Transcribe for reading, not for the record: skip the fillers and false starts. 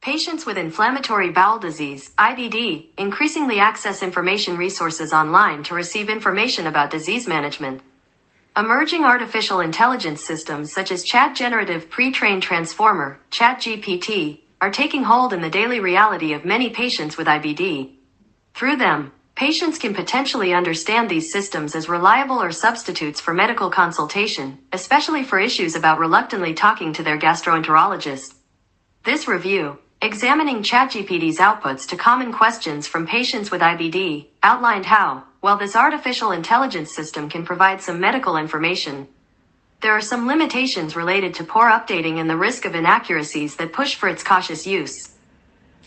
Patients with inflammatory bowel disease, IBD, increasingly access information resources online to receive information about disease management. Emerging artificial intelligence systems such as Chat Generative Pre-trained Transformer, ChatGPT, are taking hold in the daily reality of many patients with IBD. Through them, patients can potentially understand these systems as reliable or substitutes for medical consultation, especially for issues about reluctantly talking to their gastroenterologist. This review, examining ChatGPT's outputs to common questions from patients with IBD, outlined how, while this artificial intelligence system can provide some medical information, there are some limitations related to poor updating and the risk of inaccuracies that push for its cautious use.